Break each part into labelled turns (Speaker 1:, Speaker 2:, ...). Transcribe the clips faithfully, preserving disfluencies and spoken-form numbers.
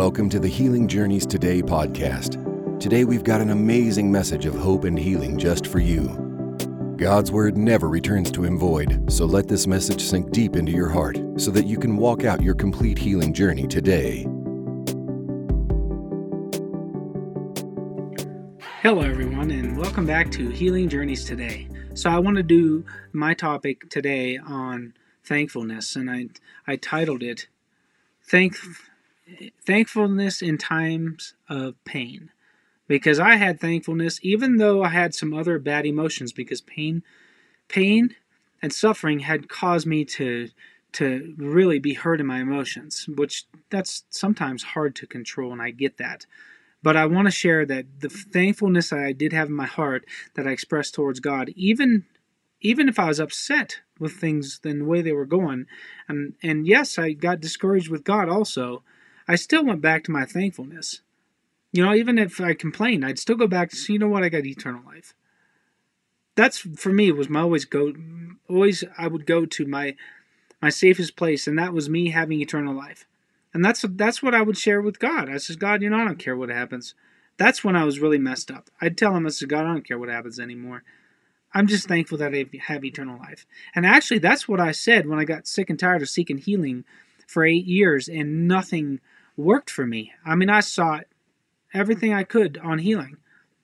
Speaker 1: Welcome to the Healing Journeys Today podcast. Today we've got an amazing message of hope and healing just for you. God's word never returns to him void, so let this message sink deep into your heart so that you can walk out your complete healing journey today.
Speaker 2: Hello everyone, and welcome back to Healing Journeys Today. So I want to do my topic today on thankfulness, and I I titled it Thank Thankfulness in Times of Pain. Because I had thankfulness even though I had some other bad emotions, because pain pain and suffering had caused me to to really be hurt in my emotions, which that's sometimes hard to control, and I get that. But I want to share that the thankfulness that I did have in my heart that I expressed towards God, even even if I was upset with things in the way they were going, and and yes, I got discouraged with God also, I still went back to my thankfulness. You know, even if I complained, I'd still go back to say, you know what, I got eternal life. That's, for me, was my always go, always I would go to my my safest place, and that was me having eternal life. And that's that's what I would share with God. I said, God, you know, I don't care what happens. That's when I was really messed up. I'd tell him, I said, God, I don't care what happens anymore. I'm just thankful that I have eternal life. And actually, that's what I said when I got sick and tired of seeking healing for eight years and nothing worked for me. I mean, I sought everything I could on healing.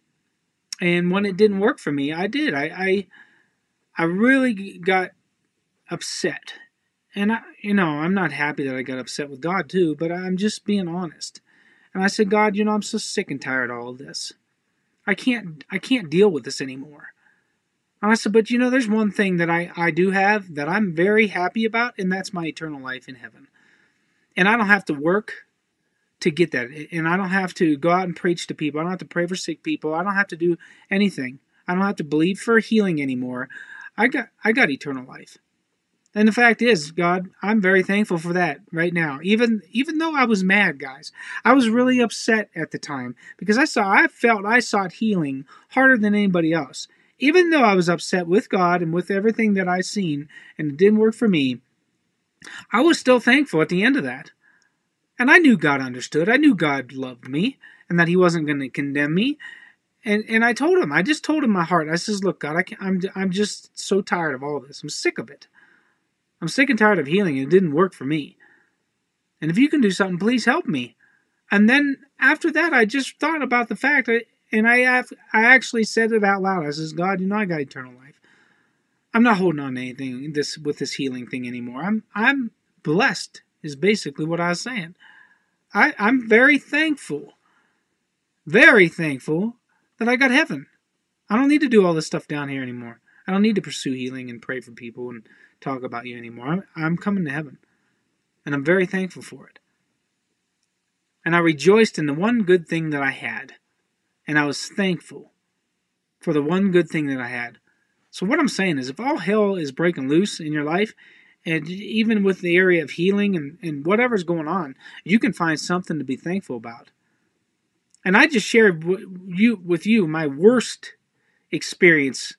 Speaker 2: And when it didn't work for me, I did. I I, I really got upset. And, I, you know, I'm not happy that I got upset with God, too, but I'm just being honest. And I said, God, you know, I'm so sick and tired of all of this. I can't, I can't deal with this anymore. And I said, but, you know, there's one thing that I, I do have that I'm very happy about, and that's my eternal life in heaven. And I don't have to work to get that. And I don't have to go out and preach to people. I don't have to pray for sick people. I don't have to do anything. I don't have to believe for healing anymore. I got, I got eternal life. And the fact is, God, I'm very thankful for that right now. Even even though I was mad, guys, I was really upset at the time because I saw I felt I sought healing harder than anybody else. Even though I was upset with God and with everything that I seen and it didn't work for me, I was still thankful at the end of that. And I knew God understood. I knew God loved me and that he wasn't going to condemn me. And and I told him, I just told him my heart. I says, look, God, I can't, I'm I'm just so tired of all this. I'm sick of it. I'm sick and tired of healing, and it didn't work for me. And if you can do something, please help me. And then after that, I just thought about the fact, that, and I have, I actually said it out loud. I says, God, you know I got eternal life. I'm not holding on to anything this with this healing thing anymore. I'm I'm blessed, is basically what I was saying. I, I'm very thankful, very thankful that I got heaven. I don't need to do all this stuff down here anymore. I don't need to pursue healing and pray for people and talk about you anymore. I'm, I'm coming to heaven. And I'm very thankful for it. And I rejoiced in the one good thing that I had. And I was thankful for the one good thing that I had. So what I'm saying is, if all hell is breaking loose in your life, and even with the area of healing and, and whatever's going on, you can find something to be thankful about. And I just shared you, with you my worst experience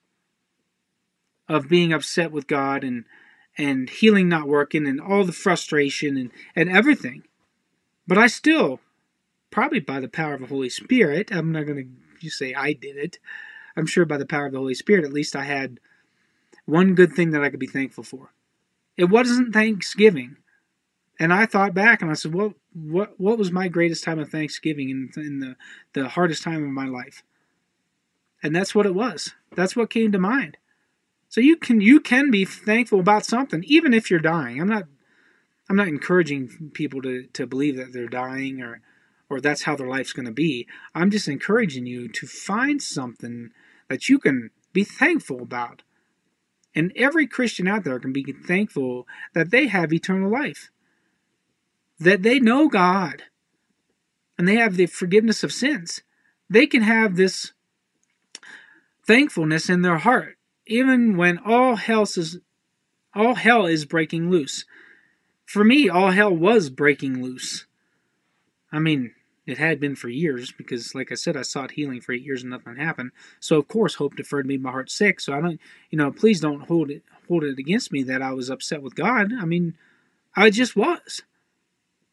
Speaker 2: of being upset with God and and healing not working and all the frustration and, and everything. But I still, probably by the power of the Holy Spirit, I'm not going to say I did it. I'm sure by the power of the Holy Spirit, at least I had one good thing that I could be thankful for. It wasn't Thanksgiving. And I thought back and I said, well, what what was my greatest time of Thanksgiving in, in the, the hardest time of my life? And that's what it was. That's what came to mind. So you can you can be thankful about something, even if you're dying. I'm not I'm not encouraging people to, to believe that they're dying or or that's how their life's going to be. I'm just encouraging you to find something that you can be thankful about. And every Christian out there can be thankful that they have eternal life, that they know God, and they have the forgiveness of sins. They can have this thankfulness in their heart. Even when all hell is, all hell is breaking loose. For me, all hell was breaking loose. I mean, it had been for years because, like I said, I sought healing for eight years and nothing happened. So, of course, hope deferred made my heart sick. So I don't, you know, please don't hold it hold it against me that I was upset with God. I mean, I just was.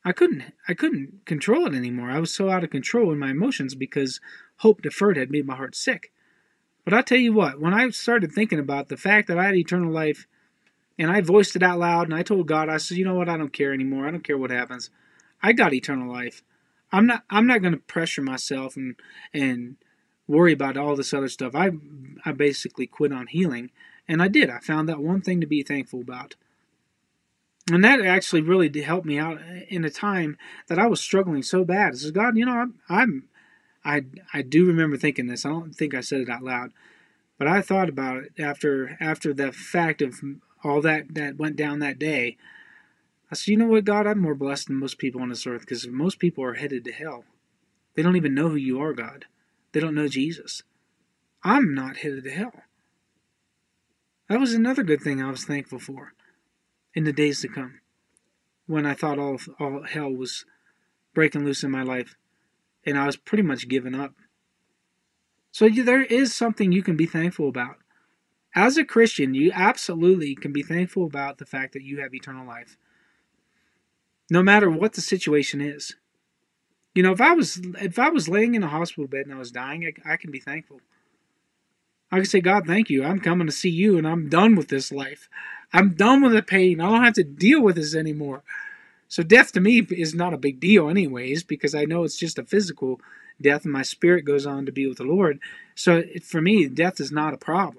Speaker 2: I couldn't I couldn't control it anymore. I was so out of control in my emotions because hope deferred had made my heart sick. But I tell you what, when I started thinking about the fact that I had eternal life, and I voiced it out loud, and I told God, I said, you know what, I don't care anymore. I don't care what happens. I got eternal life. I'm not I'm not going to pressure myself and and worry about all this other stuff. I I basically quit on healing, and I did. I found that one thing to be thankful about. And that actually really did help me out in a time that I was struggling so bad. I said, God, you know, I'm, I'm I I do remember thinking this. I don't think I said it out loud, but I thought about it after after the fact of all that that went down that day. I said, you know what, God, I'm more blessed than most people on this earth because most people are headed to hell. They don't even know who you are, God. They don't know Jesus. I'm not headed to hell. That was another good thing I was thankful for in the days to come, when I thought all all hell was breaking loose in my life, and I was pretty much giving up. So there is something you can be thankful about. As a Christian, you absolutely can be thankful about the fact that you have eternal life, no matter what the situation is. You know, if I was if I was laying in a hospital bed and I was dying, I, I can be thankful. I can say, God, thank you. I'm coming to see you, and I'm done with this life. I'm done with the pain. I don't have to deal with this anymore. So death to me is not a big deal anyways, because I know it's just a physical death, and my spirit goes on to be with the Lord. So it, for me, death is not a problem.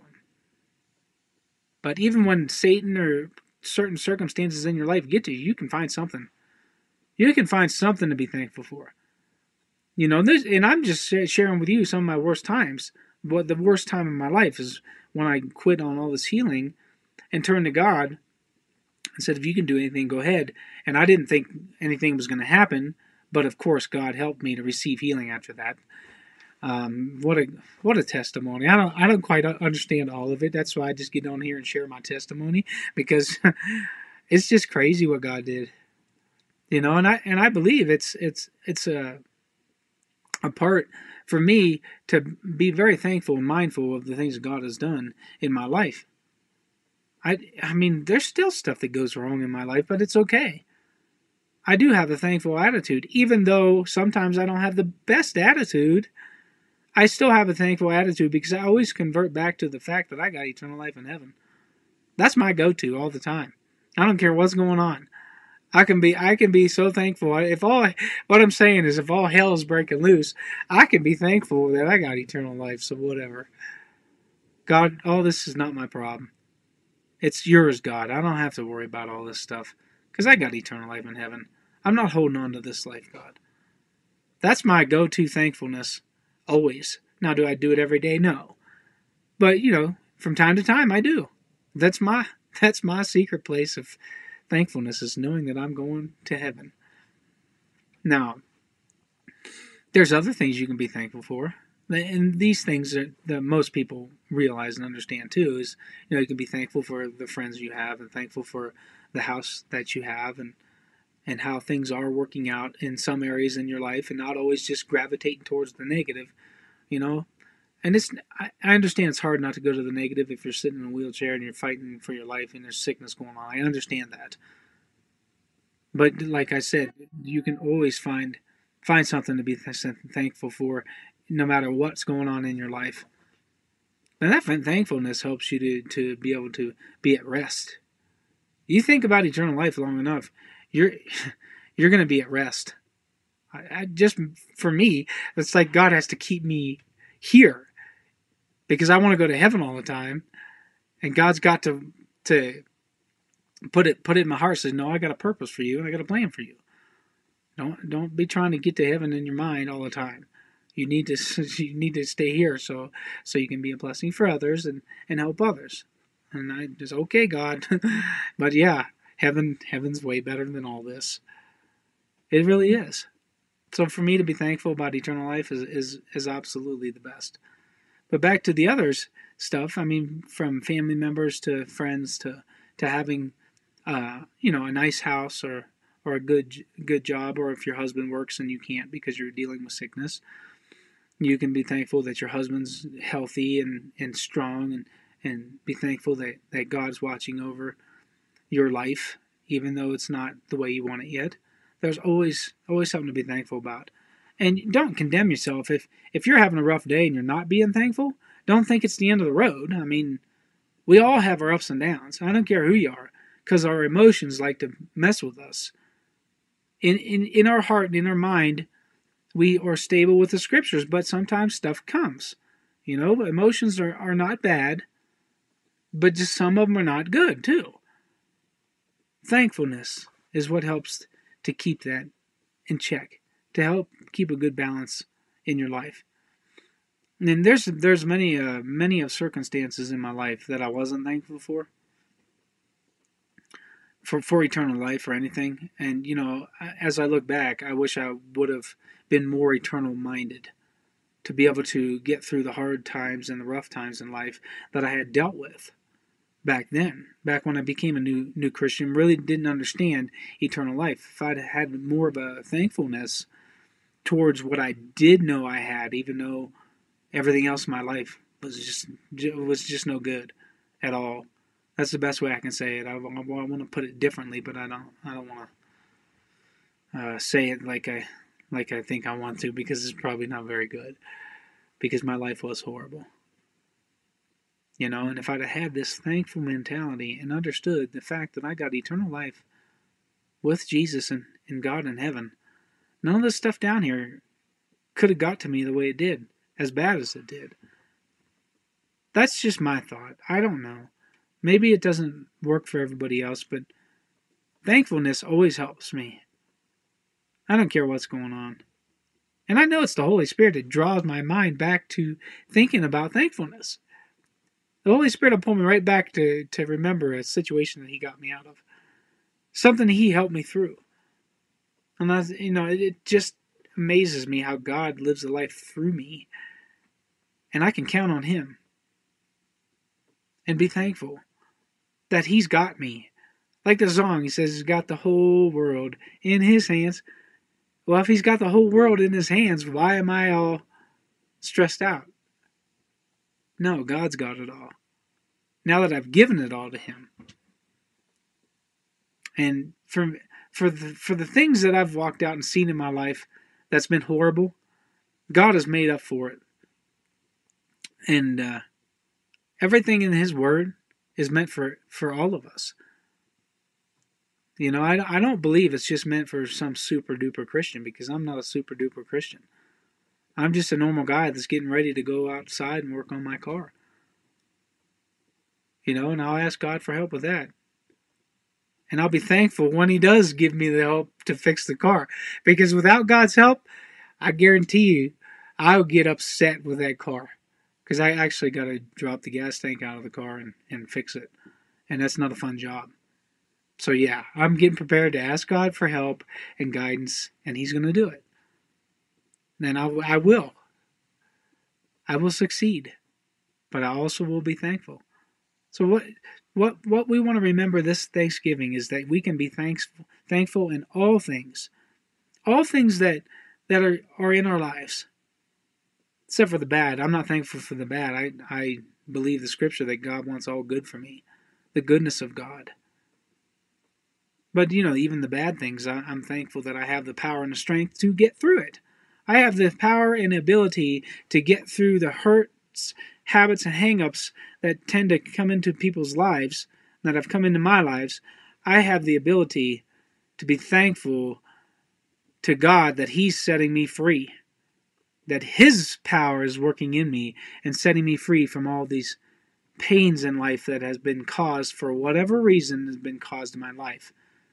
Speaker 2: But even when Satan or certain circumstances in your life get to you, you can find something. You can find something to be thankful for. You know, this, and I'm just sharing with you some of my worst times. But the worst time in my life is when I quit on all this healing and turned to God and said, if you can do anything, go ahead. And I didn't think anything was going to happen, but of course God helped me to receive healing after that. Um, what a what a testimony! I don't I don't quite understand all of it. That's why I just get on here and share my testimony, because it's just crazy what God did, you know. And I and I believe it's it's it's a a part for me to be very thankful and mindful of the things God has done in my life. I I mean, there's still stuff that goes wrong in my life, but it's okay. I do have a thankful attitude, even though sometimes I don't have the best attitude. I still have a thankful attitude because I always convert back to the fact that I got eternal life in heaven. That's my go-to all the time. I don't care what's going on. I can be I can be so thankful. If all what I'm saying is if all hell is breaking loose, I can be thankful that I got eternal life. So whatever. God, all this is not my problem. It's yours, God. I don't have to worry about all this stuff because I got eternal life in heaven. I'm not holding on to this life, God. That's my go-to thankfulness. Always. Now, do I do it every day? No. But, you know, from time to time, I do. That's my that's my secret place of thankfulness, is knowing that I'm going to heaven. Now, there's other things you can be thankful for. And these things that, that most people realize and understand, too, is, you know, you can be thankful for the friends you have and thankful for the house that you have and and how things are working out in some areas in your life and not always just gravitating towards the negative, you know. And it's I, I understand it's hard not to go to the negative if you're sitting in a wheelchair and you're fighting for your life and there's sickness going on. I understand that. But like I said, you can always find find something to be th- thankful for no matter what's going on in your life. And that thankfulness helps you to, to be able to be at rest. You think about eternal life long enough, you're you're going to be at rest. I, I just for me, it's like God has to keep me here because I want to go to heaven all the time, and God's got to to put it put it in my heart. Says, no, I got a purpose for you, and I got a plan for you. Don't don't be trying to get to heaven in your mind all the time. You need to you need to stay here so so you can be a blessing for others and, and help others. And I just okay, God, but yeah. Heaven, heaven's way better than all this. It really is. So for me to be thankful about eternal life is, is, is absolutely the best. But back to the others stuff, I mean, from family members to friends to, to having, uh, you know, a nice house or, or a good, good job, or if your husband works and you can't because you're dealing with sickness, you can be thankful that your husband's healthy and, and strong and, and be thankful that, that God's watching over your life, even though it's not the way you want it yet. There's always always something to be thankful about. And don't condemn yourself if if you're having a rough day and you're not being thankful. Don't think it's the end of the road. I mean, we all have our ups and downs. I don't care who you are, because our emotions like to mess with us. In in in our heart and in our mind, we are stable with the scriptures, but sometimes stuff comes. You know, emotions are, are not bad, but just some of them are not good too. Thankfulness is what helps to keep that in check, to help keep a good balance in your life. And there's there's many uh, many of circumstances in my life that I wasn't thankful for, for for eternal life or anything. And you know, as I look back, I wish I would have been more eternal minded, to be able to get through the hard times and the rough times in life that I had dealt with back then, back when I became a new new Christian, really didn't understand eternal life. If I'd had more of a thankfulness towards what I did know I had, even though everything else in my life was just was just no good at all. That's the best way I can say it. I, I, I want to put it differently, but I don't I don't want to uh, say it like I like I think I want to, because it's probably not very good, because my life was horrible. You know, and if I'd have had this thankful mentality and understood the fact that I got eternal life with Jesus and, and God in heaven, none of this stuff down here could have got to me the way it did, as bad as it did. That's just my thought. I don't know. Maybe it doesn't work for everybody else, but thankfulness always helps me. I don't care what's going on. And I know it's the Holy Spirit that draws my mind back to thinking about thankfulness. The Holy Spirit will pull me right back to, to remember a situation that He got me out of. Something He helped me through. And that's, you know, it, it just amazes me how God lives a life through me. And I can count on Him. And be thankful that He's got me. Like the song, He says He's got the whole world in His hands. Well, if He's got the whole world in His hands, why am I all stressed out? No, God's got it all. Now that I've given it all to Him. And for for the, for the things that I've walked out and seen in my life that's been horrible, God has made up for it. And uh, everything in His Word is meant for, for all of us. You know, I, I don't believe it's just meant for some super duper Christian, because I'm not a super duper Christian. I'm just a normal guy that's getting ready to go outside and work on my car. You know, and I'll ask God for help with that. And I'll be thankful when He does give me the help to fix the car. Because without God's help, I guarantee you, I'll get upset with that car. Because I actually got to drop the gas tank out of the car and, and fix it. And that's not a fun job. So yeah, I'm getting prepared to ask God for help and guidance, and He's going to do it. Then I, I will. I will succeed. But I also will be thankful. So what what what we want to remember this Thanksgiving is that we can be thankful thankful in all things. All things that, that are, are in our lives. Except for the bad. I'm not thankful for the bad. I, I believe the scripture that God wants all good for me. The goodness of God. But, you know, even the bad things, I, I'm thankful that I have the power and the strength to get through it. I have the power and ability to get through the hurts, habits, and hang-ups that tend to come into people's lives, that have come into my lives. I have the ability to be thankful to God that He's setting me free, that His power is working in me and setting me free from all these pains in life that has been caused for whatever reason has been caused in my life.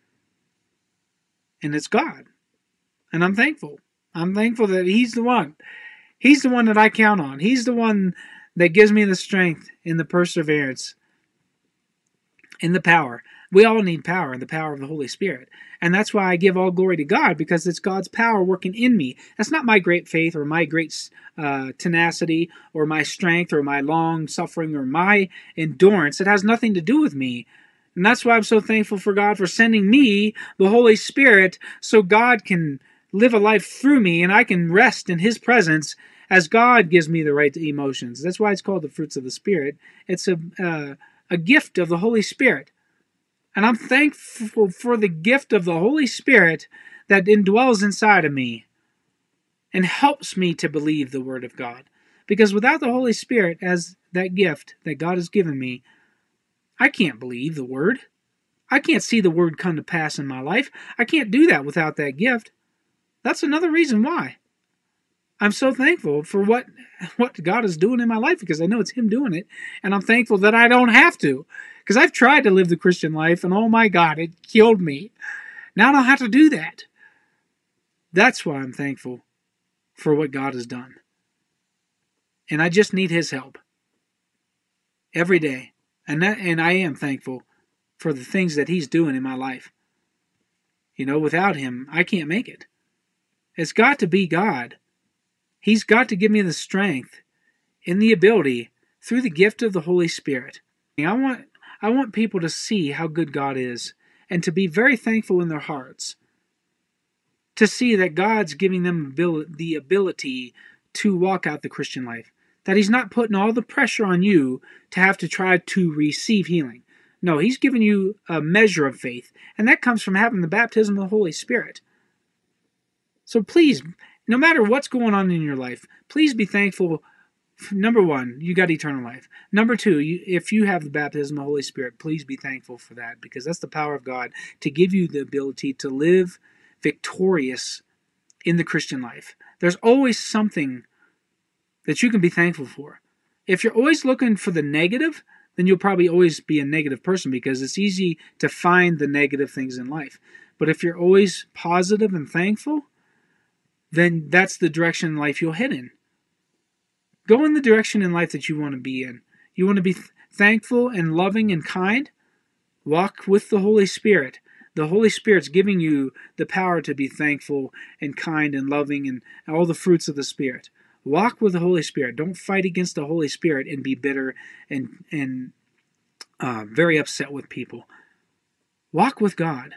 Speaker 2: And it's God. And I'm thankful. I'm thankful that He's the one. He's the one that I count on. He's the one that gives me the strength and the perseverance and the power. We all need power and the power of the Holy Spirit. And that's why I give all glory to God, because it's God's power working in me. That's not my great faith or my great uh, tenacity or my strength or my long suffering or my endurance. It has nothing to do with me. And that's why I'm so thankful for God for sending me the Holy Spirit, so God can live a life through me and I can rest in His presence as God gives me the right emotions. That's why it's called the fruits of the Spirit. It's a uh, a gift of the Holy Spirit. And I'm thankful for the gift of the Holy Spirit that indwells inside of me and helps me to believe the Word of God. Because without the Holy Spirit as that gift that God has given me, I can't believe the Word. I can't see the Word come to pass in my life. I can't do that without that gift. That's another reason why I'm so thankful for what, what God is doing in my life, because I know it's Him doing it, and I'm thankful that I don't have to. Because I've tried to live the Christian life, and oh my God, it killed me. Now I don't have to do that. That's why I'm thankful for what God has done. And I just need His help every day. And that, and I am thankful for the things that He's doing in my life. You know, without Him, I can't make it. It's got to be God. He's got to give me the strength and the ability through the gift of the Holy Spirit. I want, I want people to see how good God is and to be very thankful in their hearts. To see that God's giving them the ability to walk out the Christian life. That He's not putting all the pressure on you to have to try to receive healing. No, He's giving you a measure of faith. And that comes from having the baptism of the Holy Spirit. So please, no matter what's going on in your life, please be thankful. Number one, you got eternal life. Number two, you, if you have the baptism of the Holy Spirit, please be thankful for that. Because that's the power of God to give you the ability to live victorious in the Christian life. There's always something that you can be thankful for. If you're always looking for the negative, then you'll probably always be a negative person, because it's easy to find the negative things in life. But if you're always positive and thankful, then that's the direction in life you'll head in. Go in the direction in life that you want to be in. You want to be th- thankful and loving and kind? Walk with the Holy Spirit. The Holy Spirit's giving you the power to be thankful and kind and loving and all the fruits of the Spirit. Walk with the Holy Spirit. Don't fight against the Holy Spirit and be bitter and, and uh, very upset with people. Walk with God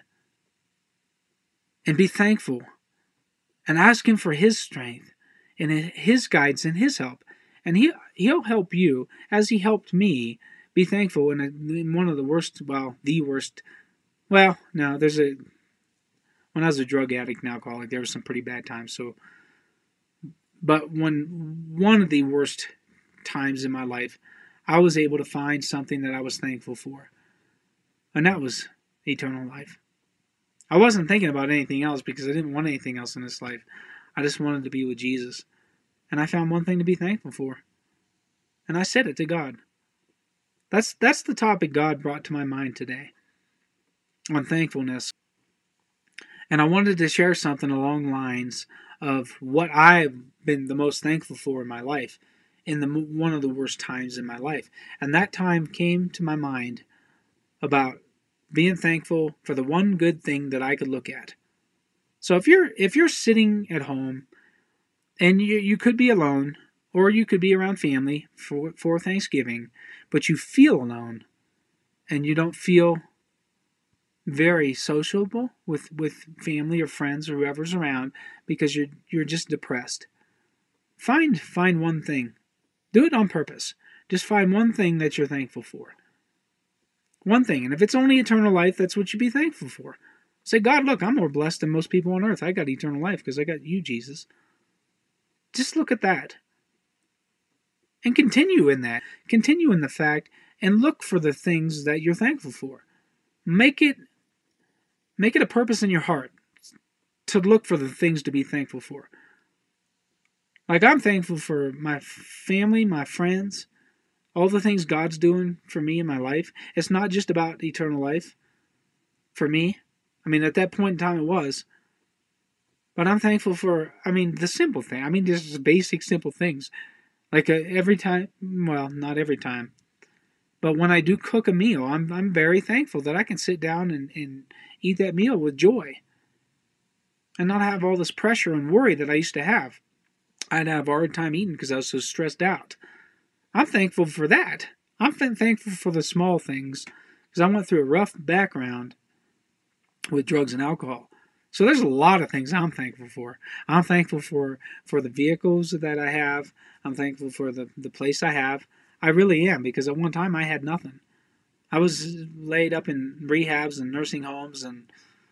Speaker 2: and be thankful and ask Him for His strength and His guidance and His help. And he, He'll help you as He helped me be thankful in, a, in one of the worst, well, the worst. Well, no, there's a, when I was a drug addict and alcoholic, there were some pretty bad times. So, but when one of the worst times in my life, I was able to find something that I was thankful for. And that was eternal life. I wasn't thinking about anything else because I didn't want anything else in this life. I just wanted to be with Jesus. And I found one thing to be thankful for. And I said it to God. That's, that's the topic God brought to my mind today. On thankfulness. And I wanted to share something along the lines of what I've been the most thankful for in my life, in the one of the worst times in my life. And that time came to my mind about being thankful for the one good thing that I could look at. So if you're if you're sitting at home and you you could be alone, or you could be around family for for Thanksgiving, but you feel alone and you don't feel very sociable with, with family or friends or whoever's around because you're you're just depressed. Find find one thing. Do it on purpose. Just find one thing that you're thankful for. One thing. And if it's only eternal life, that's what you be thankful for. Say, God, look, I'm more blessed than most people on earth. I got eternal life because I got you, Jesus. Just look at that. And continue in that. Continue in the fact and look for the things that you're thankful for. Make it Make it a purpose in your heart to look for the things to be thankful for. Like I'm thankful for my family, my friends, all the things God's doing for me in my life. It's not just about eternal life for me. I mean, at that point in time it was. But I'm thankful for, I mean, the simple thing. I mean, just basic, simple things. Like uh, every time, well, not every time. But when I do cook a meal, I'm I'm very thankful that I can sit down and, and eat that meal with joy. And not have all this pressure and worry that I used to have. I'd have a hard time eating because I was so stressed out. I'm thankful for that. I'm thankful for the small things because I went through a rough background with drugs and alcohol. So there's a lot of things I'm thankful for. I'm thankful for, for the vehicles that I have. I'm thankful for the, the place I have. I really am, because at one time I had nothing. I was laid up in rehabs and nursing homes and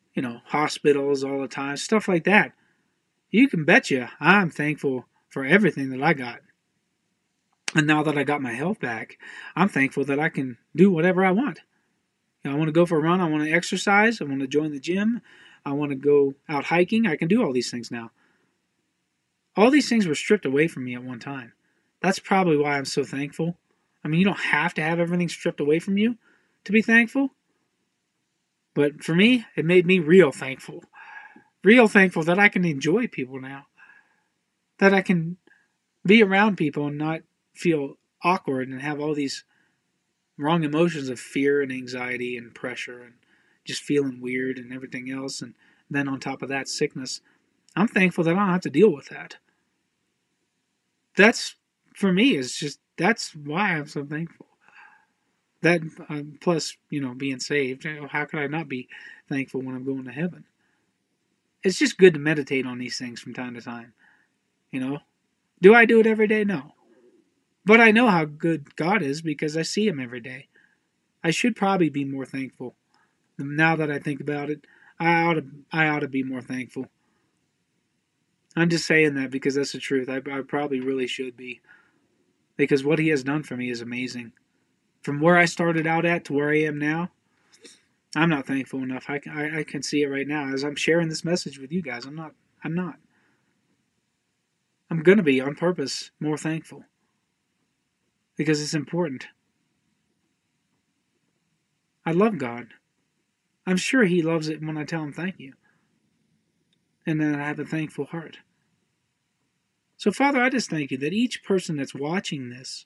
Speaker 2: you know, hospitals all the time, stuff like that. You can bet you I'm thankful for everything that I got. And now that I got my health back, I'm thankful that I can do whatever I want. You know, I want to go for a run. I want to exercise. I want to join the gym. I want to go out hiking. I can do all these things now. All these things were stripped away from me at one time. That's probably why I'm so thankful. I mean, you don't have to have everything stripped away from you to be thankful. But for me, it made me real thankful. Real thankful that I can enjoy people now. That I can be around people and not feel awkward and have all these wrong emotions of fear and anxiety and pressure and just feeling weird and everything else. And then on top of that, sickness. I'm thankful that I don't have to deal with that. That's, for me, is just, that's why I'm so thankful. That, um, plus, you know, being saved, how could I not be thankful when I'm going to heaven? It's just good to meditate on these things from time to time. You know? Do I do it every day? No. But I know how good God is because I see Him every day. I should probably be more thankful. Now that I think about it, I ought to, I ought to be more thankful. I'm just saying that because that's the truth. I, I probably really should be. Because what He has done for me is amazing. From where I started out at to where I am now, I'm not thankful enough. I, I, I can see it right now. As I'm sharing this message with you guys, I'm not. I'm not. I'm going to be, on purpose, more thankful. Because it's important. I love God. I'm sure He loves it when I tell Him thank you. And then I have a thankful heart. So, Father, I just thank You that each person that's watching this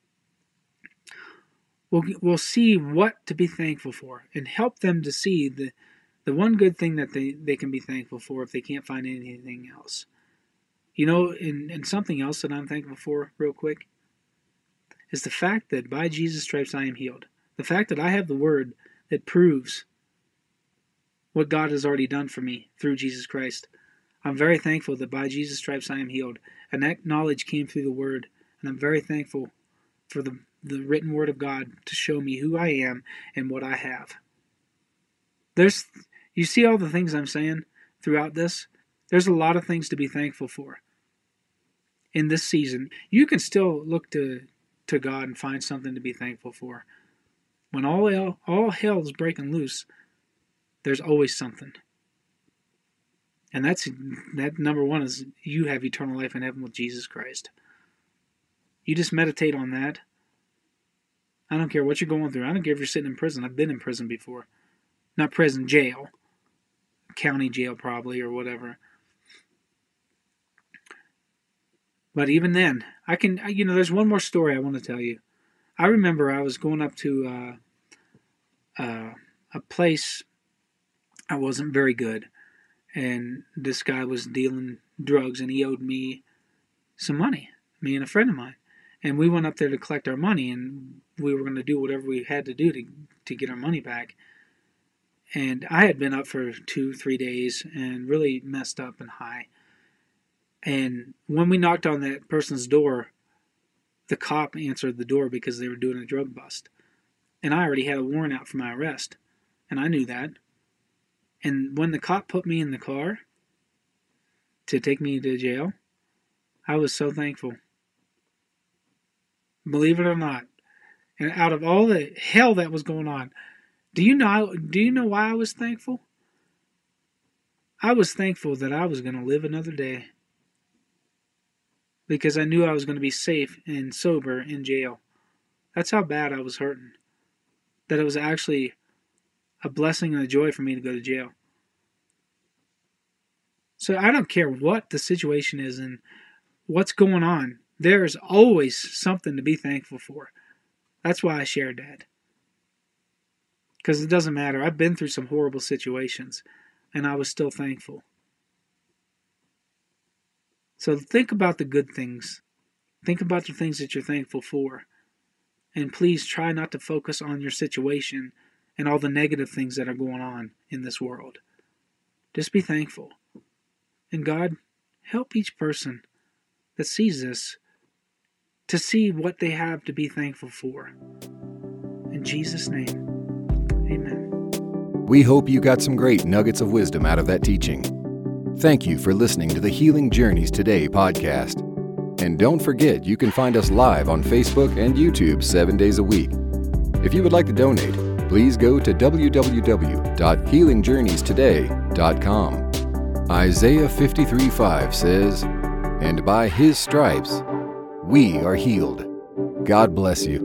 Speaker 2: will, will see what to be thankful for and help them to see the, the one good thing that they, they can be thankful for if they can't find anything else. You know, and, and something else that I'm thankful for, real quick, is the fact that by Jesus' stripes I am healed. The fact that I have the word that proves what God has already done for me through Jesus Christ. I'm very thankful that by Jesus' stripes I am healed. And that knowledge came through the word. And I'm very thankful for the, the written word of God to show me who I am and what I have. There's, you see all the things I'm saying throughout this? There's a lot of things to be thankful for. In this season, you can still look to, to God and find something to be thankful for. When all hell, all hell is breaking loose, there's always something. And that's that number one is you have eternal life in heaven with Jesus Christ. You just meditate on that. I don't care what you're going through. I don't care if you're sitting in prison. I've been in prison before. Not prison, jail. County jail probably or whatever. But even then, I can, you know, there's one more story I want to tell you. I remember I was going up to uh, uh, a place I wasn't very good. And this guy was dealing drugs and he owed me some money, me and a friend of mine. And we went up there to collect our money and we were going to do whatever we had to do to, to get our money back. And I had been up for two, three days and really messed up and high. And when we knocked on that person's door, the cop answered the door because they were doing a drug bust. And I already had a warrant out for my arrest. And I knew that. And when the cop put me in the car to take me to jail, I was so thankful. Believe it or not. And out of all the hell that was going on, do you know, do you know why I was thankful? I was thankful that I was going to live another day. Because I knew I was going to be safe and sober in jail. That's how bad I was hurting. That it was actually a blessing and a joy for me to go to jail. So I don't care what the situation is and what's going on. There's always something to be thankful for. That's why I shared that. Because it doesn't matter. I've been through some horrible situations and I was still thankful. So think about the good things. Think about the things that you're thankful for. And please try not to focus on your situation and all the negative things that are going on in this world. Just be thankful. And God, help each person that sees this to see what they have to be thankful for. In Jesus' name, amen.
Speaker 1: We hope you got some great nuggets of wisdom out of that teaching. Thank you for listening to the Healing Journeys Today podcast. And don't forget, you can find us live on Facebook and YouTube seven days a week. If you would like to donate, please go to w w w dot healing journeys today dot com. Isaiah fifty-three five says, "And by His stripes we are healed." God bless you.